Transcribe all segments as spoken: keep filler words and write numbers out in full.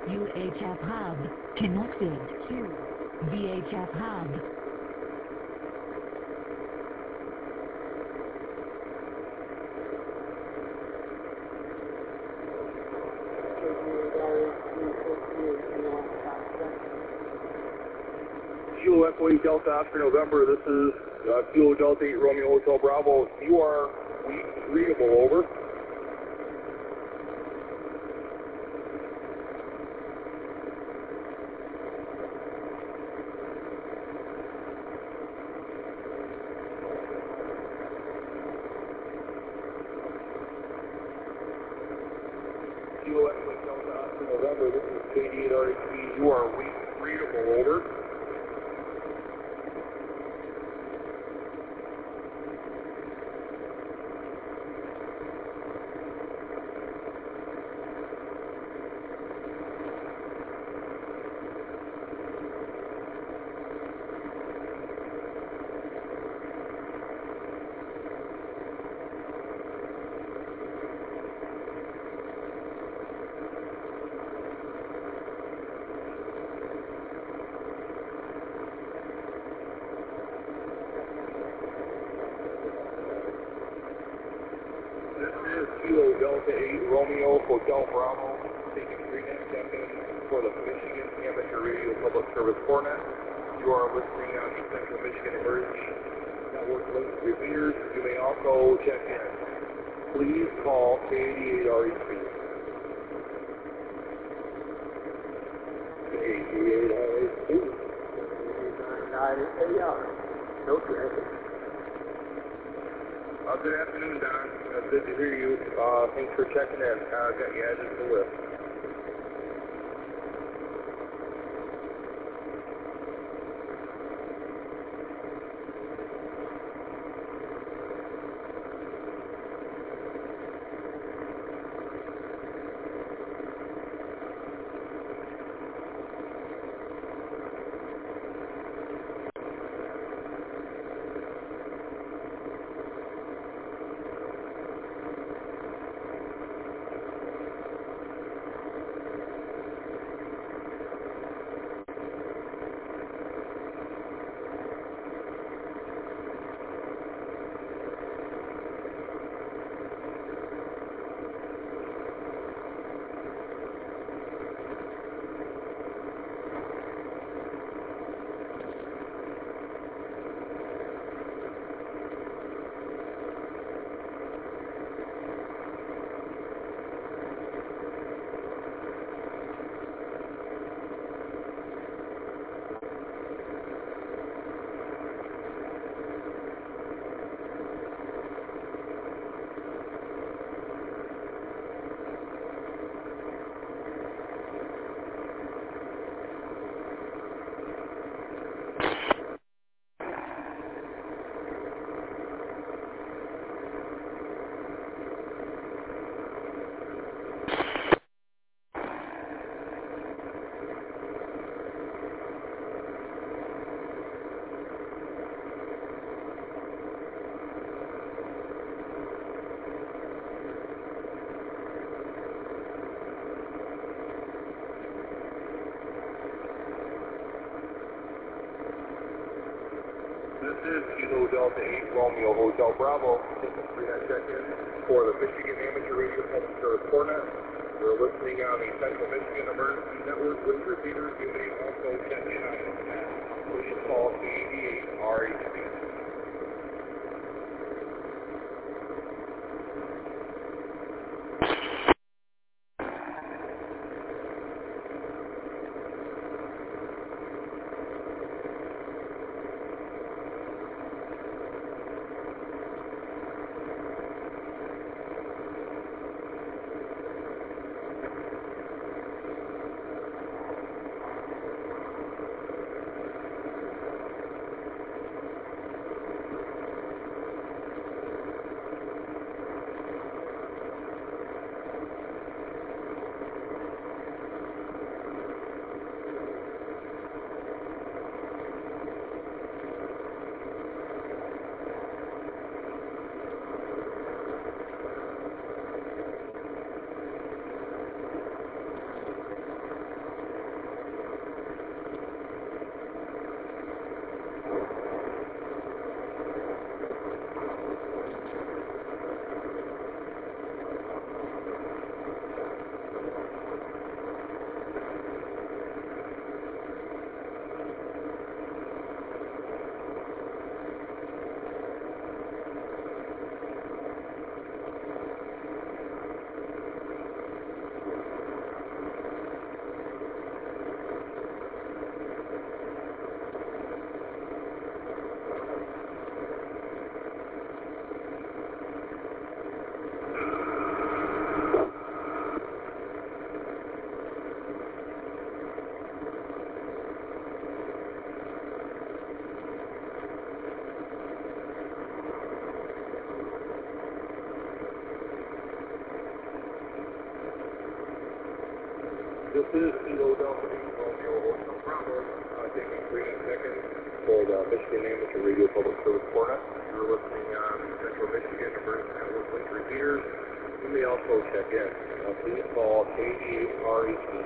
U H F hub connected to V H F hub. Kilo Echo eight Delta Oscar November, this is uh, Kilo Delta eight Romeo Hotel Bravo. You are readable, over. Kilo Echo eight Delta Oscar November, this is K D eight R H P. You are readable, over. Kilo Delta eight Romeo Hotel Bravo, taking three-net check-in for the Michigan Amateur Radio Public Service Cornet. You are listening on the Central Michigan Emergency Network link repeaters. You may also check in. Please call K eighty-eight R H P. K eighty-eight R H P. No traffic. Uh, good afternoon, Don. Uh, good to hear you. Uh, thanks for checking in. Uh, got you added to the list. This is Kilo Delta eight Romeo Hotel Bravo, taking three-net check-in for the Michigan Amateur Radio Public Service Cornet. We're listening on the Central Michigan Emergency Network with repeaters. You may also check in on the net. Please call K eighty-eight R H P. This is Kilo Delta Romeo Hotel Bravo, uh, taking three and second for the Michigan Amateur Radio Public Service Cornet. You're listening on Central Michigan Emergency Network link repeaters. You may also check in. Uh, please call K D eight R H B.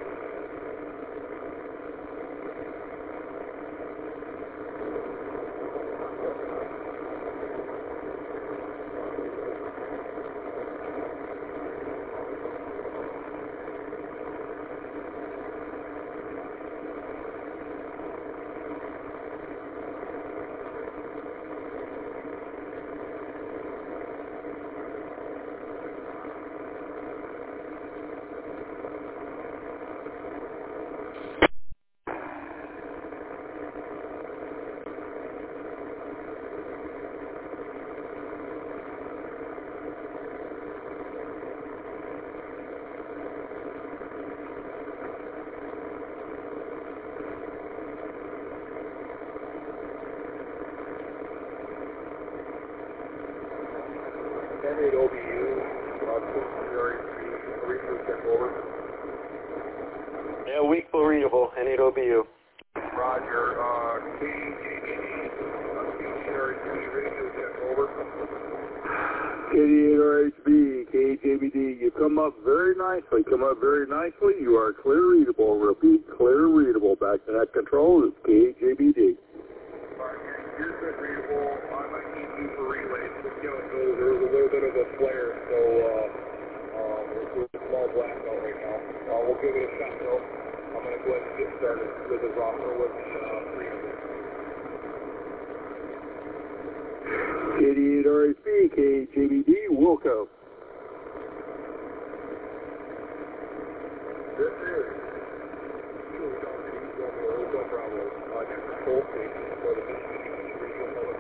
ten eight O B U, uh, readable check over. Yeah, weak but readable, N eight O B U. Roger, uh, K J B D, uh, K J R H B, radio check over. K D eight R H B, K J B D, you come up very nicely, come up very nicely, you are clear readable, repeat, clear readable, back to that control is K J B D. Alright, you're good readable, I might need you for relays, just you know, there was a little bit of a flare, so, uh, um, there's a small blackout right now. Uh, we'll give it a shot though. I'm going to go ahead and get started with the roster with the, uh, readable. K D eight R H B, K J B D, Wilco. This is Kilo Delta Romeo Hotel Bravo, uh, next control station for the Michigan Amateur Radio Public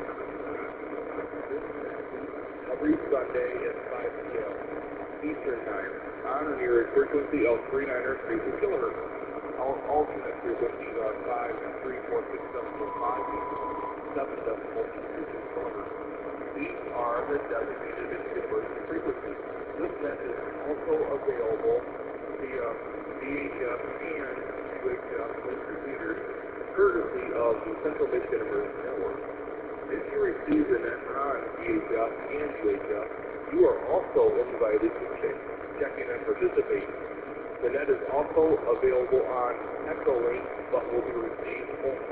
Service. Every Sunday at five P M Eastern Time, on or near a frequency of three point nine three kilohertz. Our alternate frequencies are five and three four six seven four five and seven decimal two six kilohertz. These are the designated Michigan emergency frequencies. This net is also available via V H F and U H F link repeaters, courtesy of the Central Michigan Emergency Network. If you receive the net on V H F and U H F, you are also invited to check, check in and participate. The net is also available on Echolink, but will be received only.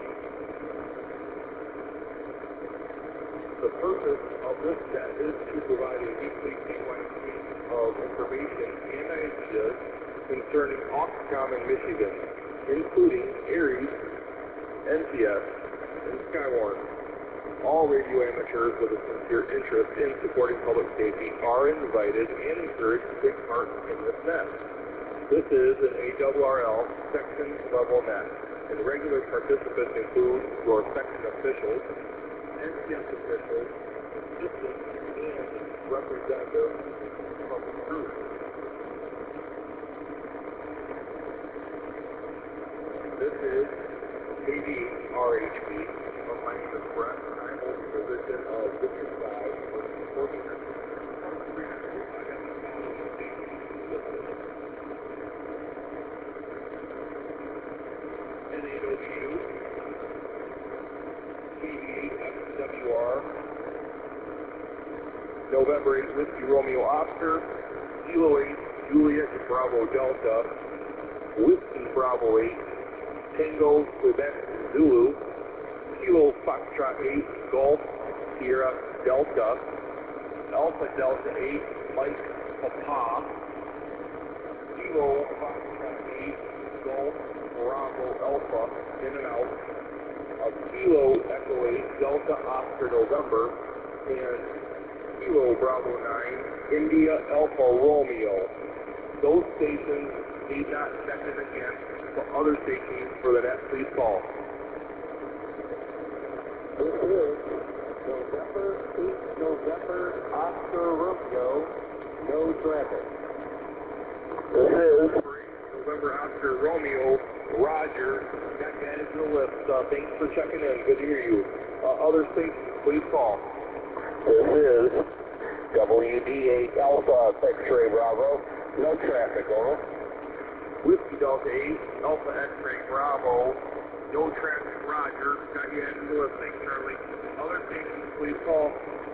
The purpose of this net is to provide a weekly statewide stream of information and ideas concerning Oxcom in Michigan, including Aries, N T S, and Skywarn. All radio amateurs with a sincere interest in supporting public safety are invited and encouraged to take part in this net. This is an A R R L section level net, and regular participants include your section officials, N C S officials, assistants, and representatives from the group. This is K D R H B. My name is Brett, and I hold the position of District five Emergency Coordinator. N eight O B U, K D eight X W R, November eighth Whiskey Romeo Oscar, Kilo eight Juliet Bravo Delta, Whiskey Bravo eight, Tango Quebec Zulu, Kilo Foxtrot eight Golf Sierra Delta, Alpha Delta eight Mike Papa, Kilo Foxtrot eight Golf Bravo Alpha in and out, a Kilo Echo eight Delta Oscar November, and Kilo Bravo nine India Alpha Romeo. Those stations need not check in again. For other stations for the net, please call. This is November eight November Oscar Romeo, no traffic. This is November Oscar Romeo, Roger, got guys in the list. Uh, thanks for checking in, good to hear you. Uh, other stations, please call. This is W D eight Alpha X-Ray Bravo, no traffic, over. Whiskey Delta eight, Alpha X-Ray Bravo, no traffic, Roger, got you into listening, Charlie. Other stations, please call.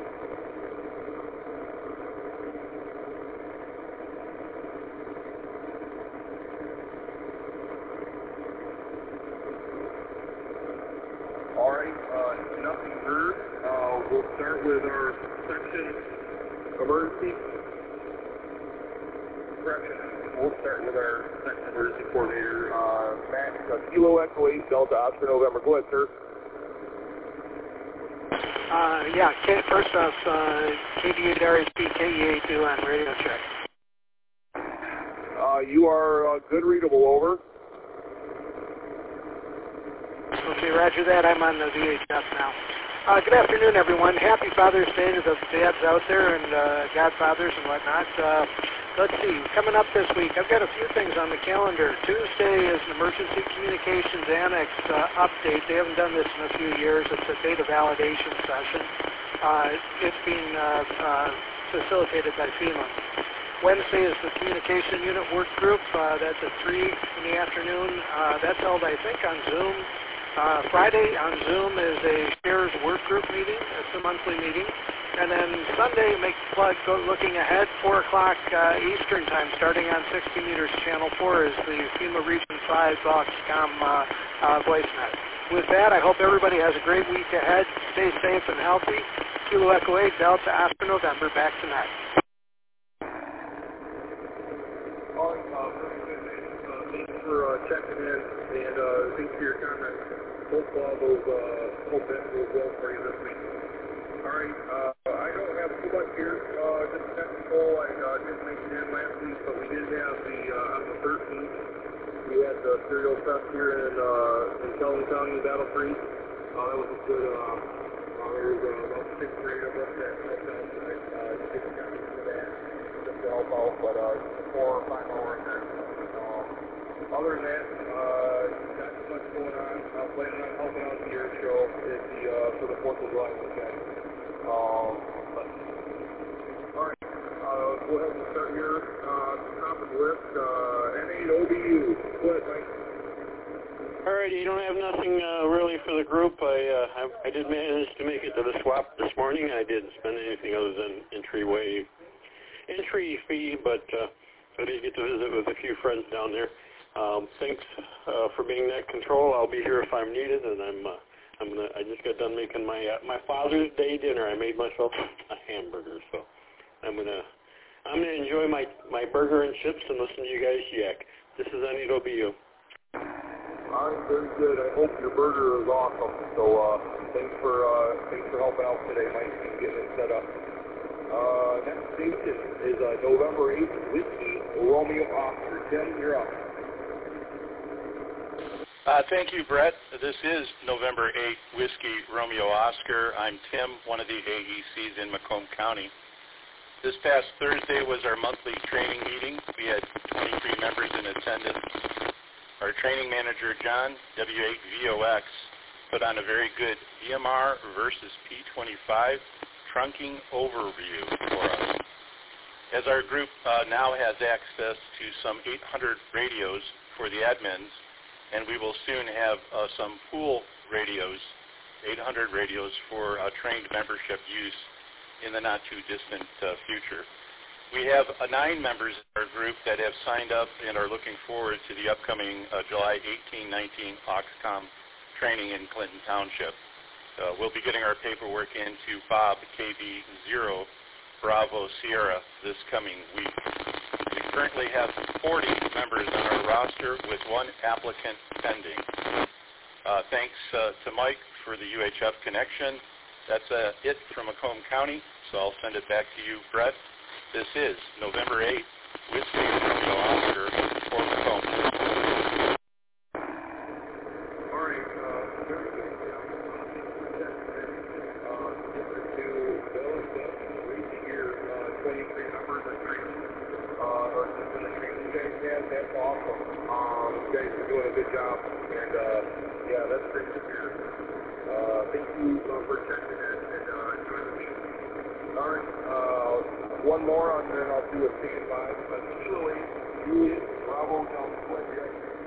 Alright, uh, nothing heard. Uh, we'll start with our section emergency. Correction. We'll start with our section emergency coordinator, uh, Matt, uh, Kilo Echo eight, Delta Oscar November. Go ahead, sir. Uh, yeah, K, first off, uh, K D eight R H P, K E eight two on radio check. Uh, you are uh, good readable, over. Okay, roger that. I'm on the V H F now. Uh, good afternoon, everyone. Happy Father's Day to the dads out there and uh, godfathers and whatnot. Uh, let's see, coming up this week, I've got a few things on the calendar. Tuesday is an Emergency Communications Annex uh, update. They haven't done this in a few years. It's a data validation session. Uh, it's being uh, uh, facilitated by FEMA. Wednesday is the Communication Unit Work Group. Uh, that's at three in the afternoon. Uh, that's held, I think, on Zoom. Uh, Friday on Zoom is a shared work group meeting. It's a monthly meeting. And then Sunday, make plug go looking ahead, four o'clock uh, Eastern time, starting on sixty meters channel four is the FEMA Region five Voxcom uh, uh, VoiceNet. With that, I hope everybody has a great week ahead. Stay safe and healthy. Kilo Echo eight, Delta Oscar November, back to net. All right, uh, very good, man. Uh, thanks for uh, checking in, and uh, thanks for your comments. Hope all those, uh, hope that goes well for you this week. All right, uh, I don't have too much here, uh, just technical. I uh, didn't mention it last week, but we did have the, uh, on the thirteenth, we had the serial test here in, uh, in Kelvin County, Battle Creek. Uh, that was a good, uh, uh there was uh, about six grade of us that helped out tonight, uh, six guys for that, just to help out, but, uh, four or five hours there. Um, other than that, uh, not too much going on. I'm planning on helping out the air show at the, uh, for the fourth of July weekend. Um, but, all right, uh, go ahead and start your, uh, conference list, uh, N eight O B U. Go ahead, Mike. All right, you don't have nothing uh, really for the group. I, uh, I I did manage to make it to the swap this morning. I didn't spend anything other than entryway entry fee, but uh, I did get to visit with a few friends down there. Um, thanks uh, for being net control. I'll be here if I'm needed, and I'm uh, I'm gonna. I just got done making my uh, my Father's Day dinner. I made myself a hamburger, so I'm gonna I'm gonna enjoy my my burger and chips and listen to you guys yak. This is N eight O B U. All right, very good. I hope your burger is awesome. So uh, thanks for uh, thanks for helping out today, Mike, and getting it set up. Uh, next station is uh, November eighth, Whiskey Romeo Oscar. Tim, you're up. Uh, thank you, Brett. This is November eighth, Whiskey Romeo Oscar. I'm Tim, one of the A E Cs in Macomb County. This past Thursday was our monthly training meeting. We had twenty-three members in attendance. Our training manager, John, W eight V O X, put on a very good D M R versus P twenty-five trunking overview for us. As our group uh, now has access to some eight hundred radios for the admins, and we will soon have uh, some pool radios, eight hundred radios for uh, trained membership use in the not-too-distant uh, future. We have uh, nine members in our group that have signed up and are looking forward to the upcoming uh, July eighteenth nineteen Oxcom training in Clinton Township. Uh, we'll be getting our paperwork into Bob K B zero Bravo Sierra this coming week. We currently have forty members on our roster with one applicant pending. Uh, thanks uh, to Mike for the U H F connection. That's uh, it from Macomb County, so I'll send it back to you, Brett. This is November eighth, Whiskey Romeo Oscar for Macomb. All right, uh, very good. Uh, different to those that reach here, uh, twenty-three numbers of training, uh, or just in the training you guys have, that's awesome. Um, you guys are doing a good job, and, uh, yeah, that's great to hear. Uh, thank you uh, for checking in, and, uh, enjoy the meeting. All right, uh, one more, and then I'll do a standby. Uh, Kilo eight, Julius, Rob. Bravo, Delta Flight.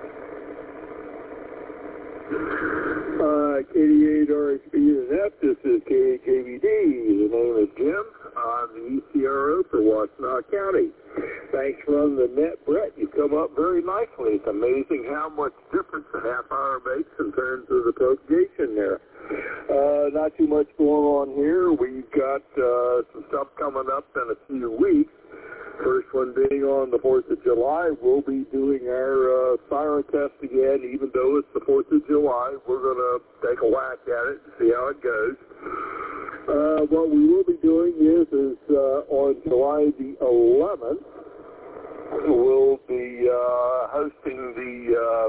Uh, K D eight R H B and F, this is K J V D. The name is Jim. I'm the E C R O for Washtenaw County. Thanks for running the net, Brett. You've come up very nicely. It's amazing how much difference a half hour makes in terms of the propagation there. Uh, not too much going on here. We've got uh, some stuff coming up in a few weeks. First one being on the fourth of July. We'll be doing our uh, siren test again, even though it's the fourth of July. We're going to take a whack at it and see how it goes. Uh, what we will be doing is, is uh, on July the eleventh, we'll be uh, hosting the uh,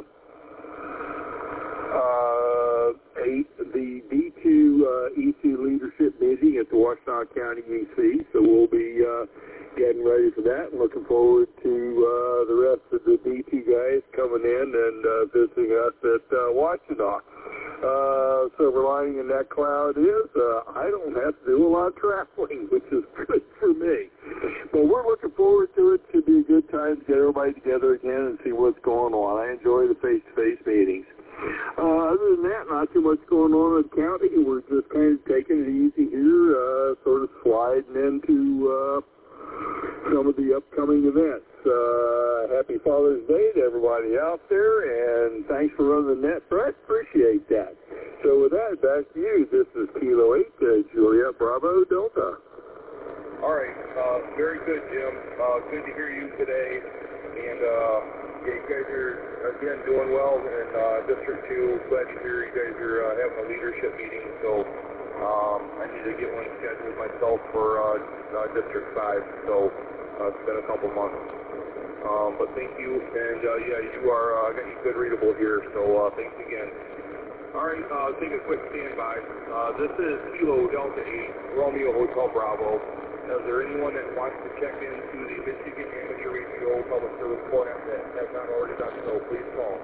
uh, eight, the D two uh, E C leadership meeting at the Washtenaw County E C. So we'll be uh, getting ready for that and looking forward to uh, the rest of the D two guys coming in and uh, visiting us at uh, Washtenaw. Uh, silver lining in that cloud is uh, I don't have to do a lot of traveling, which is good for me. But we're looking forward to it. Should be a good time to get everybody together again and see what's going on. I enjoy the face-to-face meetings. Uh, other than that, not too much going on in the county. We're just kind of taking it easy here, uh, sort of sliding into uh, some of the upcoming events. Uh, happy Father's Day to everybody out there, and thanks for running the net, Brett. Appreciate that. So with that, back to you. This is Kilo eight, uh, Juliet Bravo Delta. All right, uh, very good, Jim. Uh, good to hear you today, and uh, yeah, you guys are, again, doing well in uh, District two. Glad to hear you guys are uh, having a leadership meeting, so um, I need to get one scheduled myself for uh, uh, District five, so uh, it's been a couple months. Um, but thank you, and uh, yeah, you are uh, got you good readable here, so uh, thanks again. All right, uh, take a quick standby. Uh, this is Kilo Delta eight, Romeo Hotel Bravo. Is there anyone that wants to check into the Michigan Amateur Radio Public Service Format that has not already done so? Please call.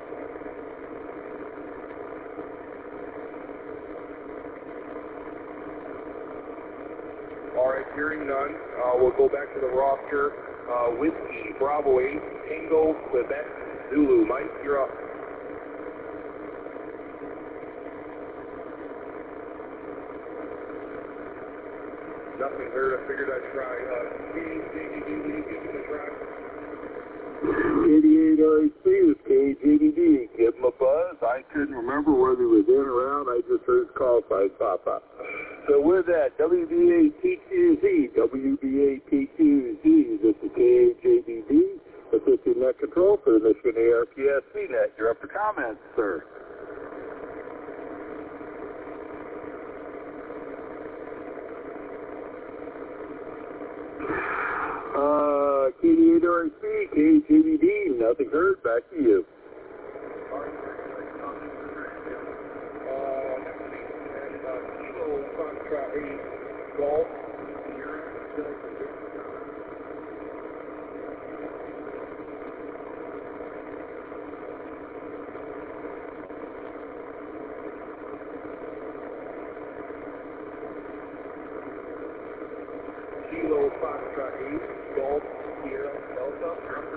All right, hearing none, uh, we'll go back to the roster. Uh, Whiskey, Bravo eight, Tango, Quebec, Zulu. Mike, you're up. Nothing heard. I figured I'd try. Uh, K J V D, give him a try. eighty-eight R H B with K J V D. Give him a buzz. I couldn't remember whether he was in or out. I just heard his call sign pop up. So with that, W B A T Q Z, W B A T Q Z, this is K J V D, Assistant Net Control for the Michigan A R P S C Net. You're up for comments, sir. Uh, K D eight R H B, K J V D, nothing heard. Back to you. Golf. Kilo Foxtrot eight, Golf, Sierra, Delta.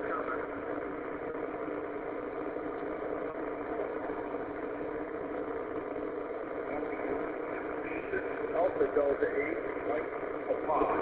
Alpha Delta eight, Mike Papa.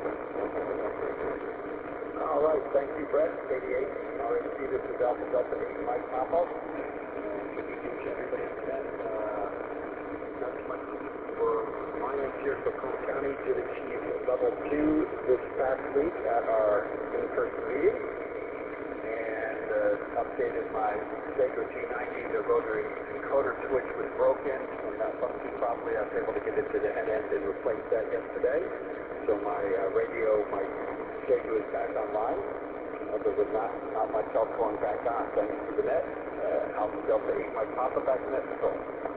All right, thank you, Brett. eighty-eight, R H C, this is Alpha Delta eight, Mike Papa. Good evening to everybody in that. Uh, not too much for my end here for Macomb County. Did achieve level two this past week at our in-person meeting. And uh, updated my Seiko G ninety, the rotary encoder switch was broken and not functioning properly. I was able to get it to the head end and replace that yesterday. So my uh, radio, my Seiko is back online. Other than not, not my cell phone back on. Thanks to the net. Uh, Alpha Delta eight, my Papa back in net control.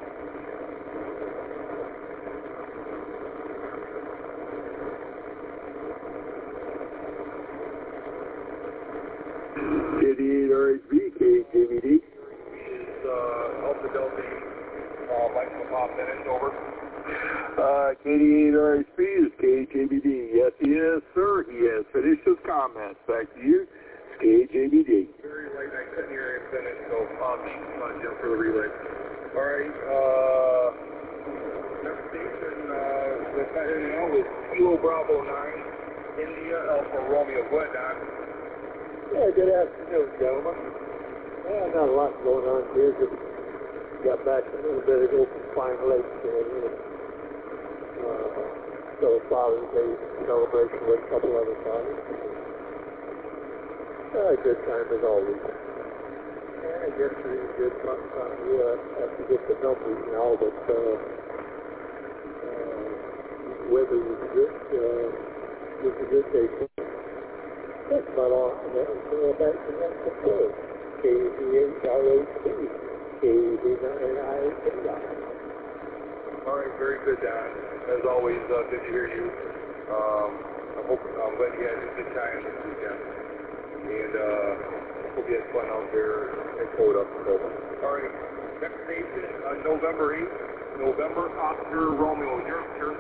eighty-eight R H B, K J V D. Is uh, Alpha Delta eight, uh, Mike Papa, finished over? Uh, K D eight R H B is K J V D. Yes, he is, sir. He has finished his comments. Back to you. K J B D. Very late night ten here in Bennett, so uh, being uh, Jim for the relay. All right, uh, next station, uh, that's not heading out is Kilo Bravo nine, India Alpha Romeo. Go ahead, Don. Yeah, good afternoon, gentlemen. Yeah, not a lot going on here. Just got back a little bit ago from Pine Lake. Uh, so Father's Day celebration with a couple other fathers. Uh, good time as always. Yeah, I guess it's good fun time. Yeah, I have to get the numbers now, but uh, uh, weather was good. Uh, it was a good day. That's about all. That was uh, back to that before. K B H R H B, K B nine I H B. All right, very good, Don. As always, uh, good to hear you. Um, I hope I'm glad you had a good time this weekend. And uh, hope you had fun out there and pull it up. All right, next station, uh, November eighth, November Oscar Romeo. Your turn.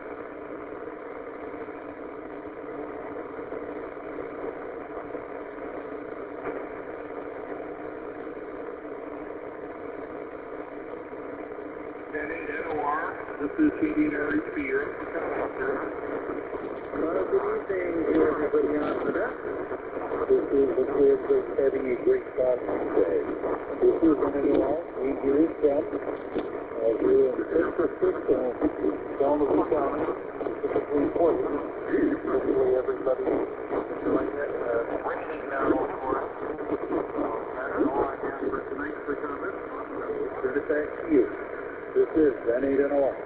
N O R, this is C D and R H P. You're up for comment, sir. Well, good evening, everybody on the net. This is the kid with heavy great thoughts today. This is an N O R. We do it from uh, here in San Francisco, down the Blue County, specifically Portland. Hopefully everybody enjoying it. Uh, raining now, of course. Uh, N O R again for tonight's for comment. Turn it back to you. This is N eight N O R.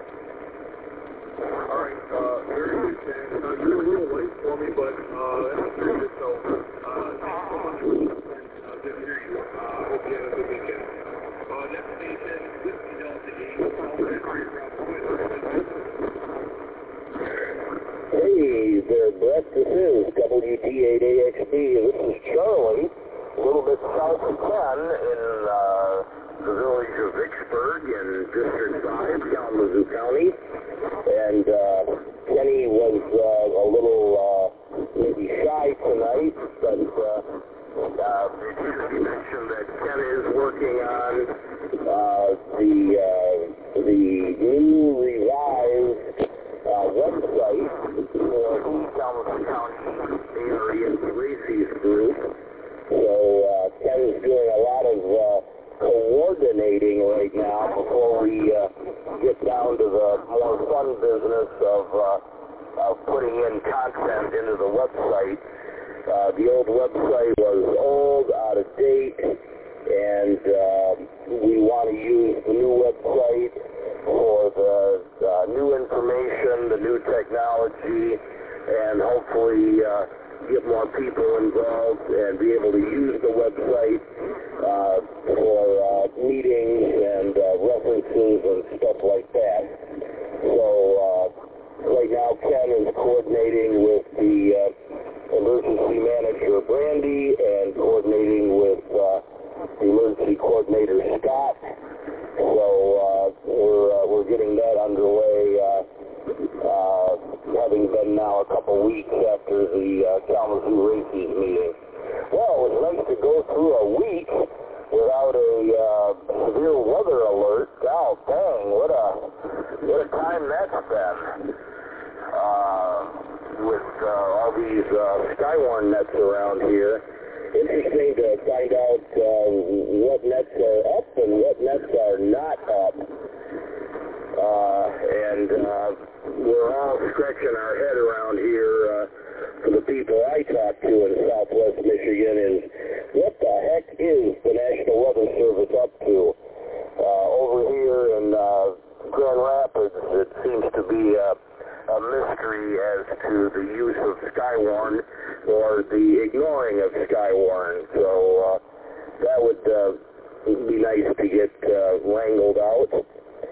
All right, uh, very good, Sam. Uh, you're a little late for me, but uh, that's very good. So, uh, thanks so much for listening. Uh, good to hear you. Uh, I hope you have a good weekend. Uh, next station, Whiskey Delta eight, Alpha Henry Bravo. Hey there, Brett. This is W T eight A X B. This is Charlie, a little bit south of ten in uh, the village of Vicksburg in District five, Kalamazoo County. And uh, Kenny was uh, a little uh, maybe shy tonight, but uh, uh, it should be mentioned that Ken is working on uh, the uh, the new revised uh, website for the Kalamazoo County Area Races Group. So uh, Ken is doing a lot of uh, coordinating right now before we uh, get down to the more fun business of, uh, of putting in content into the website. Uh, the old website was old, out of date, and uh, we want to use the new website for the uh, new information, the new technology, and hopefully uh, get more people involved and be able to use the website uh, for uh, meetings and uh, references and stuff like that. So uh, right now Ken is coordinating with the uh, emergency manager Brandy and coordinating with uh, the emergency coordinator Scott. So uh, we're uh, we're getting that underway. Uh, Uh, having been now a couple weeks after the uh, Kalamazoo Races meeting. Well, it was nice to go through a week without a uh, severe weather alert. Oh, dang, what a, what a time that's been. Uh, with uh, all these uh, Skywarn nets around here. Interesting to find out uh, what nets are up and what nets are not up. Uh, and uh, we're all scratching our head around here uh, for the people I talk to in Southwest Michigan is what the heck is the National Weather Service up to? Uh, over here in uh, Grand Rapids, it seems to be a, a mystery as to the use of Skywarn or the ignoring of Skywarn. So uh, that would uh, be nice to get uh, wrangled out.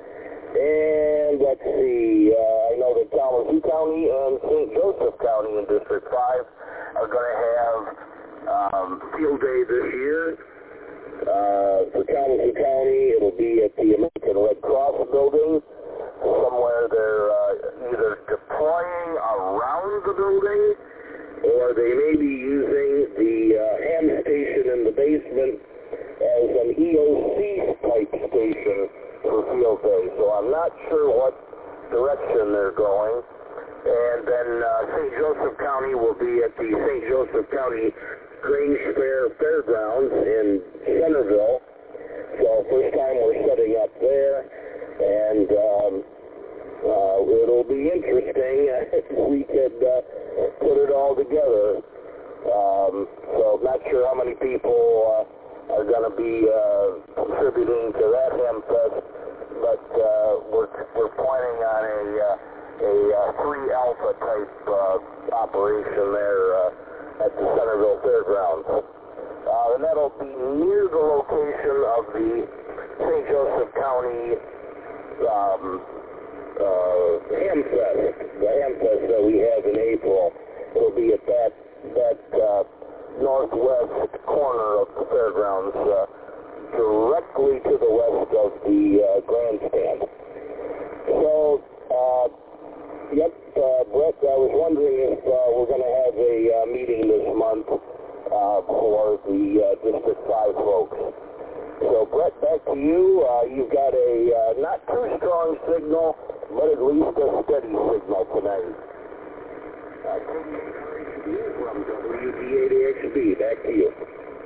And let's see, uh, I know that Kalamazoo County and Saint Joseph County in District five are going to have um, field day this year. Uh, for Kalamazoo County, it'll be at the American Red Cross building. Somewhere they're uh, either deploying around the building or they may be using the uh, ham station in the basement as an E O C type station for field day. So I'm not sure what direction they're going. And then uh, Saint Joseph County will be at the Saint Joseph County Grange Fair Fairgrounds in Centerville. So first time we're setting up there, and um, uh, it'll be interesting if we could uh, put it all together. Um, so not sure how many people uh, are going to be uh, contributing to that Ham Fest, but uh, we're, we're planning on a, uh, a uh, three alpha type uh, operation there uh, at the Centerville Fairgrounds. Uh, and that'll be near the location of the Saint Joseph County um, uh, Ham Fest, the Ham Fest that we have in April. It'll be at that, that uh, northwest corner of the fairgrounds, uh, directly to the west of the uh, grandstand. So, uh, yep, uh, Brett, I was wondering if uh, we're going to have a uh, meeting this month uh, for the uh, District five folks. So, Brett, back to you. Uh, you've got a uh, not too strong signal, but at least a steady signal tonight. Uh, from W D eight A X B, back to you.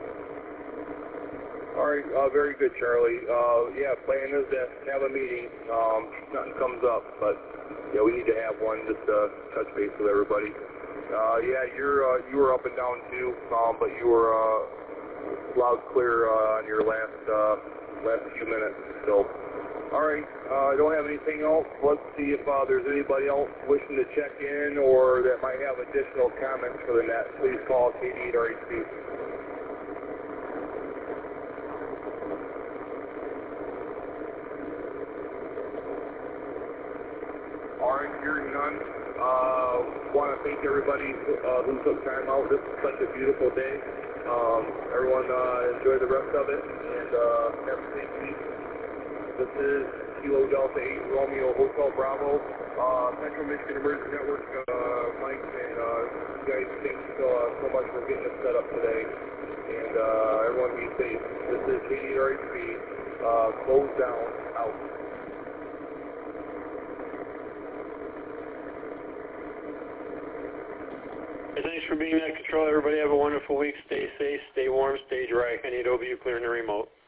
All right, uh, very good, Charlie. Uh, yeah, plan is to have a meeting. Um, nothing comes up, but yeah, we need to have one just to touch base with everybody. Uh, yeah, you're uh, you were up and down too, um, but you were uh, loud clear uh, on your last uh, last few minutes. So, all right, uh, I don't have anything else. Let's see if uh, there's anybody else wishing to check in or that might have additional comments for the net. Please call K D eight R H B. All right, hearing none. Uh, want to thank everybody uh, who took time out. This is such a beautiful day. Um, everyone uh, enjoy the rest of it and uh, have a safe week. This is Kilo Delta eight Romeo Hotel Bravo, uh, Central Michigan Emergency Network. Uh, Mike and uh, you guys, thank you so, uh, so much for getting us set up today. And uh, everyone be safe. This is K D eight R H B. Uh, closed down. Out. Thanks for being at control. Everybody have a wonderful week. Stay safe, stay warm, stay dry. If I need O B, you clear in the remote.